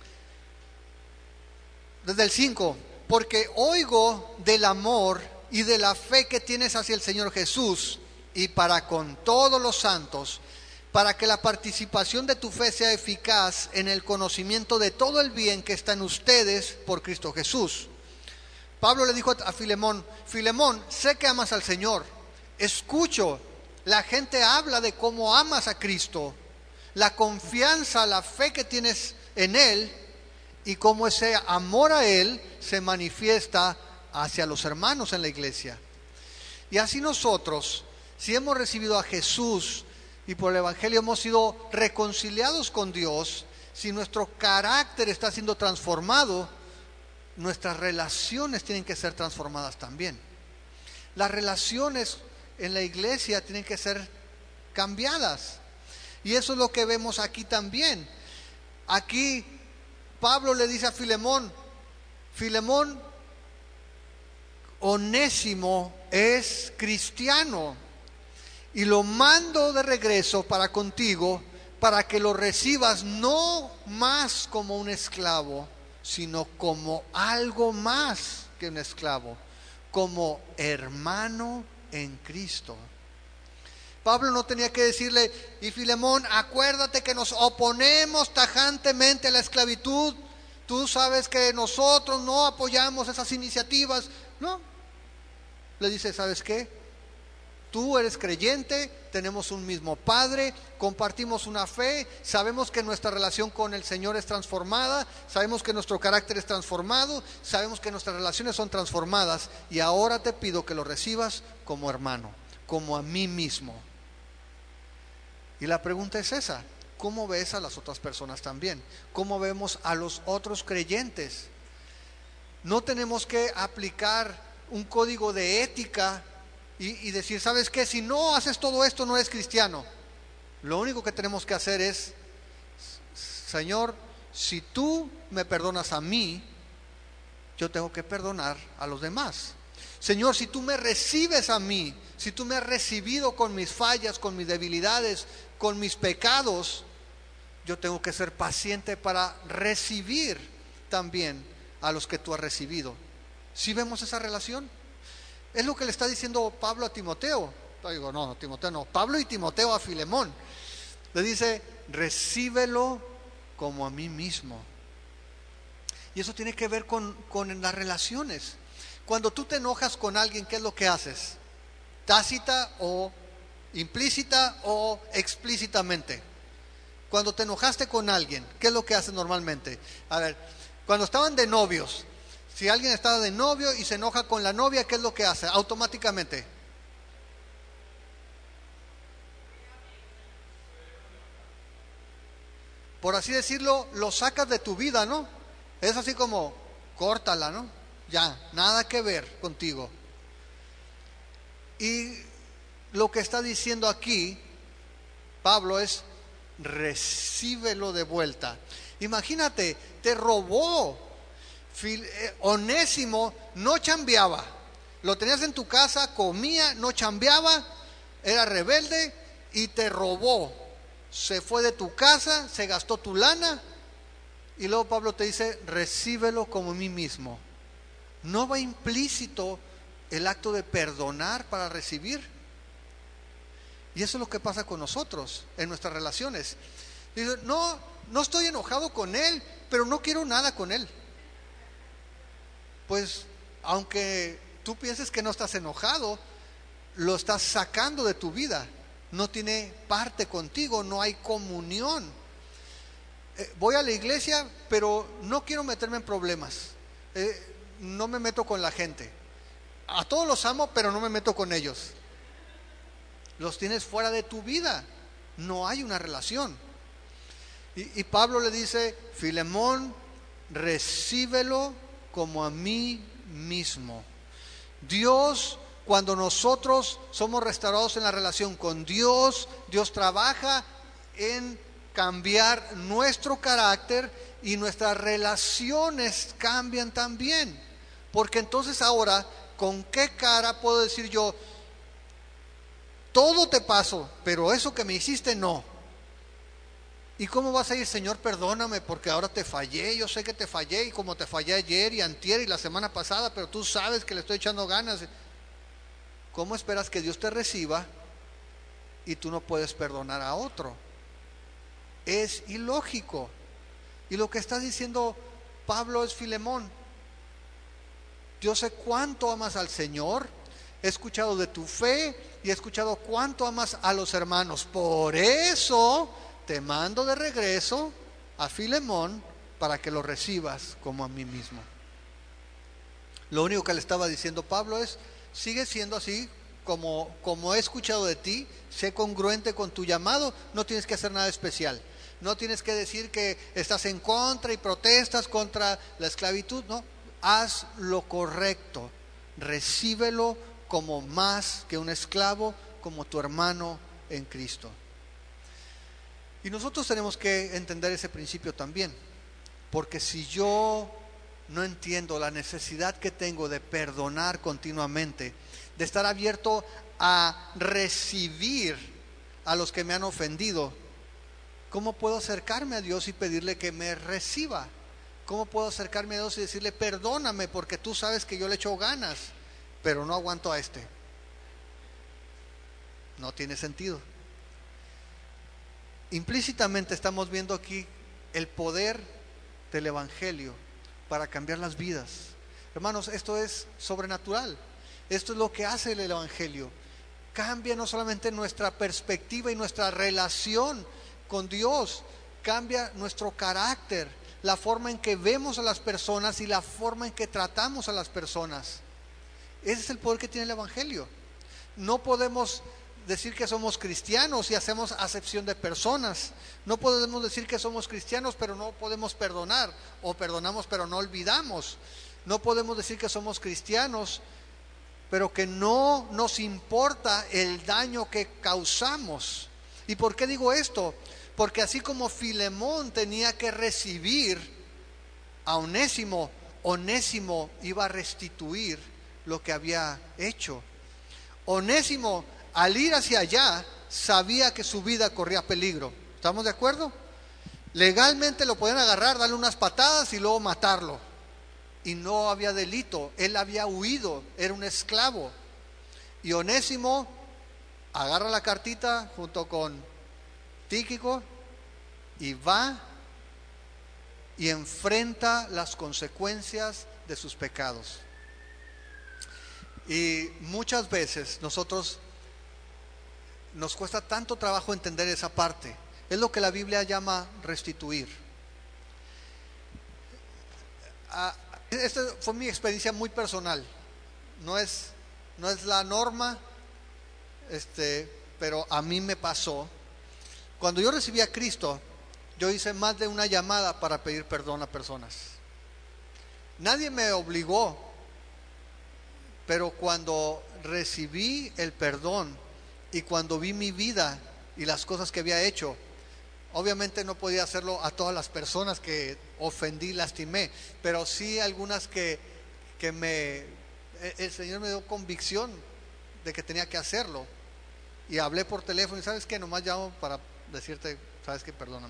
desde el 5, porque oigo del amor y de la fe que tienes hacia el Señor Jesús y para con todos los santos, para que la participación de tu fe sea eficaz en el conocimiento de todo el bien que está en ustedes por Cristo Jesús. Pablo le dijo a Filemón, Filemón, sé que amas al Señor, escucho, la gente habla de cómo amas a Cristo, la confianza, la fe que tienes en Él y cómo ese amor a Él se manifiesta hacia los hermanos en la iglesia. Y así nosotros, si hemos recibido a Jesús y por el Evangelio hemos sido reconciliados con Dios, si nuestro carácter está siendo transformado, nuestras relaciones tienen que ser transformadas también. Las relaciones en la iglesia tienen que ser cambiadas. Y eso es lo que vemos aquí también. Aquí Pablo le dice a Filemón, Filemón, Onésimo es cristiano y lo mando de regreso para contigo, para que lo recibas no más como un esclavo, sino como algo más que un esclavo, como hermano en Cristo. Pablo no tenía que decirle, y Filemón, acuérdate que nos oponemos tajantemente a la esclavitud, tú sabes que nosotros no apoyamos esas iniciativas. No, le dice, ¿sabes qué? Tú eres creyente, tenemos un mismo Padre, compartimos una fe, sabemos que nuestra relación con el Señor es transformada, sabemos que nuestro carácter es transformado, sabemos que nuestras relaciones son transformadas y ahora te pido que lo recibas como hermano, como a mí mismo. Y la pregunta es esa, ¿cómo ves a las otras personas también? ¿Cómo vemos a los otros creyentes? No tenemos que aplicar un código de ética y decir, ¿sabes qué? Si no haces todo esto no eres cristiano. Lo único que tenemos que hacer es, Señor, si tú me perdonas a mí, yo tengo que perdonar a los demás. Señor, si tú me recibes a mí, si tú me has recibido con mis fallas, con mis debilidades, con mis pecados, yo tengo que ser paciente para recibir también a los que tú has recibido. ¿Sí vemos esa relación? Es lo que le está diciendo Pablo a Timoteo. Digo, no, Timoteo no. Pablo y Timoteo a Filemón. Le dice, recíbelo como a mí mismo. Y eso tiene que ver con las relaciones. Cuando tú te enojas con alguien, ¿qué es lo que haces? Tácita o implícita o explícitamente. Cuando te enojaste con alguien, ¿qué es lo que haces normalmente? A ver, cuando estaban de novios, si alguien estaba de novio y se enoja con la novia, ¿qué es lo que hace? Automáticamente. Por así decirlo, lo sacas de tu vida, ¿no? Es así como, córtala, ¿no? Ya, nada que ver contigo. Y lo que está diciendo aquí Pablo es, recíbelo de vuelta. Imagínate, te robó. Onésimo no chambeaba, lo tenías en tu casa, comía, no chambeaba, era rebelde y te robó, se fue de tu casa, se gastó tu lana y luego Pablo te dice, recíbelo como a mí mismo. ¿No va implícito el acto de perdonar para recibir? Y eso es lo que pasa con nosotros en nuestras relaciones. Dice, no estoy enojado con él, pero no quiero nada con él. Pues aunque tú pienses que no estás enojado, lo estás sacando de tu vida. No tiene parte contigo, no hay comunión. Voy a la iglesia, pero no quiero meterme en problemas. No me meto con la gente. A todos los amo, pero no me meto con ellos. Los tienes fuera de tu vida. No hay una relación. Y Pablo le dice, Filemón, recíbelo como a mí mismo. Dios, cuando nosotros somos restaurados en la relación con Dios, Dios trabaja en cambiar nuestro carácter y nuestras relaciones cambian también. Porque entonces ahora, ¿con qué cara puedo decir yo, todo te paso, pero eso que me hiciste no? ¿Y cómo vas a ir, Señor, perdóname porque ahora te fallé? Yo sé que te fallé, y como te fallé ayer y antier y la semana pasada, pero tú sabes que le estoy echando ganas. ¿Cómo esperas que Dios te reciba y tú no puedes perdonar a otro? Es ilógico. Y lo que está diciendo Pablo es, Filemón, yo sé cuánto amas al Señor, he escuchado de tu fe y he escuchado cuánto amas a los hermanos. Por eso te mando de regreso a Filemón para que lo recibas como a mí mismo. Lo único que le estaba diciendo Pablo es, sigue siendo así como he escuchado de ti, sé congruente con tu llamado, no tienes que hacer nada especial. No tienes que decir que estás en contra y protestas contra la esclavitud. No, haz lo correcto, recíbelo como más que un esclavo, como tu hermano en Cristo. Y nosotros tenemos que entender ese principio también, porque si yo no entiendo la necesidad que tengo de perdonar continuamente, de estar abierto a recibir a los que me han ofendido, ¿cómo puedo acercarme a Dios y pedirle que me reciba? ¿Cómo puedo acercarme a Dios y decirle, perdóname porque tú sabes que yo le echo ganas, pero no aguanto a este? No tiene sentido. Implícitamente estamos viendo aquí el poder del Evangelio para cambiar las vidas. Hermanos, esto es sobrenatural. Esto es lo que hace el Evangelio. Cambia no solamente nuestra perspectiva y nuestra relación con Dios, cambia nuestro carácter, la forma en que vemos a las personas y la forma en que tratamos a las personas. Ese es el poder que tiene el Evangelio. No podemos decir que somos cristianos y hacemos acepción de personas. No podemos decir que somos cristianos pero no podemos perdonar, o perdonamos pero no olvidamos. No podemos decir que somos cristianos pero que no nos importa el daño que causamos. ¿Y por qué digo esto? Porque así como Filemón tenía que recibir a Onésimo, Onésimo iba a restituir lo que había hecho. Onésimo, al ir hacia allá, sabía que su vida corría peligro. ¿Estamos de acuerdo? Legalmente lo podían agarrar, darle unas patadas y luego matarlo. Y no había delito, él había huido, era un esclavo. Y Onésimo agarra la cartita junto con Tíquico y va y enfrenta las consecuencias de sus pecados. Y muchas veces nosotros nos cuesta tanto trabajo entender esa parte. Es lo que la Biblia llama restituir. Esta fue mi experiencia muy personal. No es la norma, pero a mí me pasó. Cuando yo recibí a Cristo, yo hice más de una llamada para pedir perdón a personas. Nadie me obligó, pero cuando recibí el perdón y cuando vi mi vida y las cosas que había hecho, obviamente no podía hacerlo a todas las personas que ofendí, lastimé, pero sí algunas que el Señor me dio convicción de que tenía que hacerlo. Y hablé por teléfono y ¿sabes qué? Nomás llamo para decirte, ¿sabes qué? Perdóname.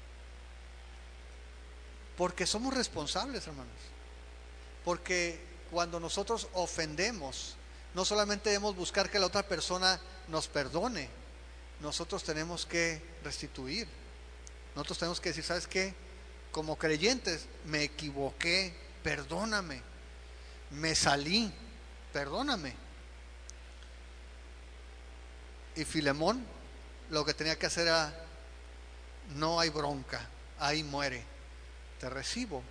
Porque somos responsables, hermanos. Porque cuando nosotros ofendemos, no solamente debemos buscar que la otra persona nos perdone, nosotros tenemos que restituir. Nosotros tenemos que decir, ¿sabes qué? Como creyentes, me equivoqué, perdóname, me salí, perdóname. Y Filemón lo que tenía que hacer era, no hay bronca, ahí muere, te recibo.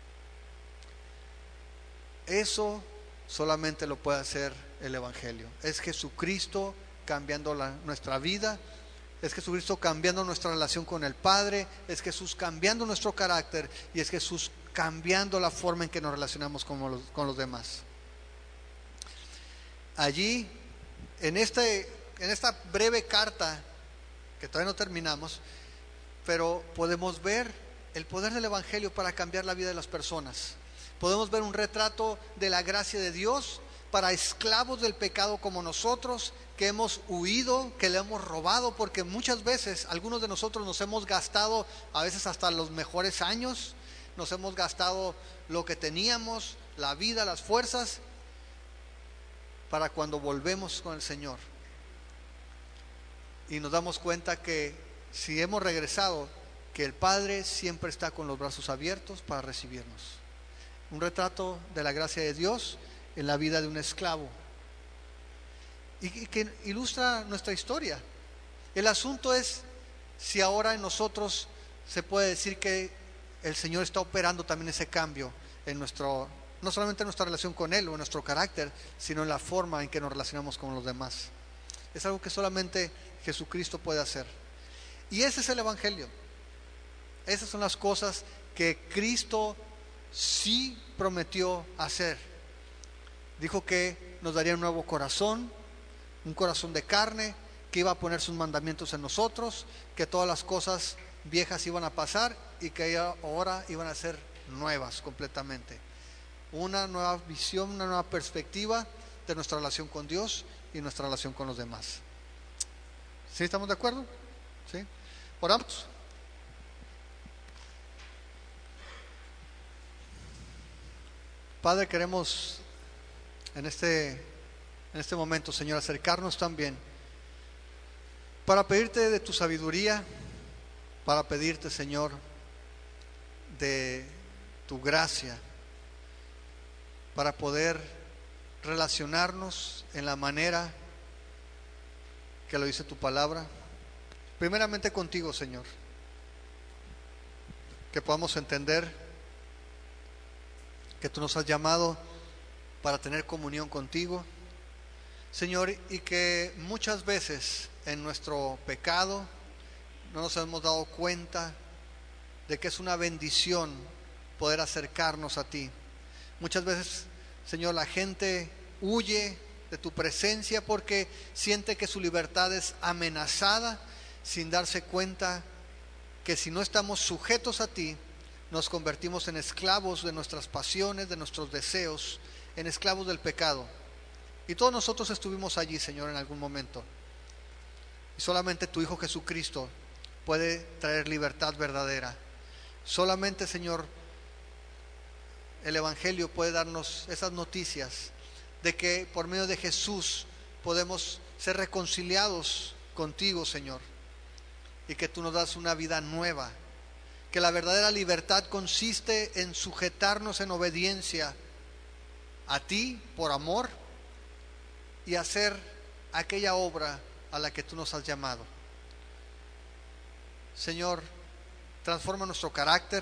Eso solamente lo puede hacer el Evangelio. Es Jesucristo cambiando nuestra vida, es Jesucristo cambiando nuestra relación con el Padre, es Jesús cambiando nuestro carácter y es Jesús cambiando la forma en que nos relacionamos con los demás. Allí, en esta breve carta, que todavía no terminamos, pero podemos ver el poder del Evangelio para cambiar la vida de las personas. Podemos ver un retrato de la gracia de Dios para esclavos del pecado como nosotros, que hemos huido, que le hemos robado, porque muchas veces algunos de nosotros nos hemos gastado, a veces hasta los mejores años, nos hemos gastado lo que teníamos, la vida, las fuerzas, para cuando volvemos con el Señor. Y nos damos cuenta que si hemos regresado, que el Padre siempre está con los brazos abiertos para recibirnos. Un retrato de la gracia de Dios en la vida de un esclavo y que ilustra nuestra historia. El asunto es si ahora en nosotros se puede decir que el Señor está operando también ese cambio en no solamente en nuestra relación con Él o en nuestro carácter, sino en la forma en que nos relacionamos con los demás. Es algo que solamente Jesucristo puede hacer. Y ese es el Evangelio. Esas son las cosas que Cristo sí prometió hacer. Dijo que nos daría un nuevo corazón, un corazón de carne, que iba a poner sus mandamientos en nosotros, que todas las cosas viejas iban a pasar y que ahora iban a ser nuevas completamente. Una nueva visión, una nueva perspectiva de nuestra relación con Dios y nuestra relación con los demás. ¿Sí estamos de acuerdo? ¿Sí? Oramos. Padre, queremos en este momento, Señor, acercarnos también para pedirte de tu sabiduría, para pedirte, Señor, de tu gracia, para poder relacionarnos en la manera que lo dice tu palabra, primeramente contigo, Señor, que podamos entender que tú nos has llamado para tener comunión contigo, Señor, y que muchas veces en nuestro pecado no nos hemos dado cuenta de que es una bendición poder acercarnos a ti. Muchas veces, Señor, la gente huye de tu presencia porque siente que su libertad es amenazada, sin darse cuenta que si no estamos sujetos a ti, nos convertimos en esclavos de nuestras pasiones, de nuestros deseos, en esclavos del pecado. Y todos nosotros estuvimos allí, Señor, en algún momento. Y solamente tu Hijo Jesucristo puede traer libertad verdadera. Solamente, Señor, el Evangelio puede darnos esas noticias de que por medio de Jesús podemos ser reconciliados contigo, Señor, y que tú nos das una vida nueva. Que la verdadera libertad consiste en sujetarnos en obediencia a ti por amor y hacer aquella obra a la que tú nos has llamado. Señor, transforma nuestro carácter,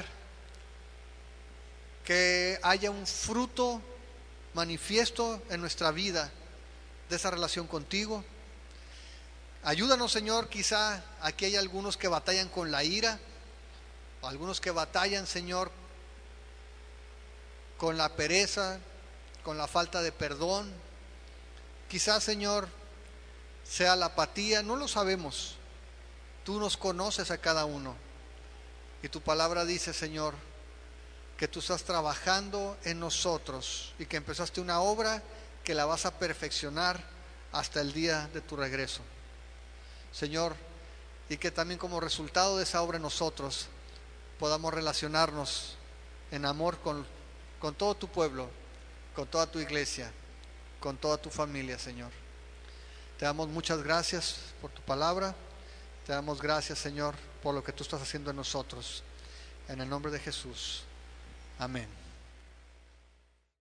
que haya un fruto manifiesto en nuestra vida de esa relación contigo. Ayúdanos, Señor, quizá aquí hay algunos que batallan con la ira, algunos que batallan, Señor, con la pereza, con la falta de perdón. Quizás, Señor, sea la apatía, no lo sabemos. Tú nos conoces a cada uno. Y tu palabra dice, Señor, que tú estás trabajando en nosotros y que empezaste una obra que la vas a perfeccionar hasta el día de tu regreso. Señor, y que también como resultado de esa obra en nosotros podamos relacionarnos en amor con todo tu pueblo, con toda tu iglesia, con toda tu familia, Señor. Te damos muchas gracias por tu palabra. Te damos gracias, Señor, por lo que tú estás haciendo en nosotros. En el nombre de Jesús. Amén.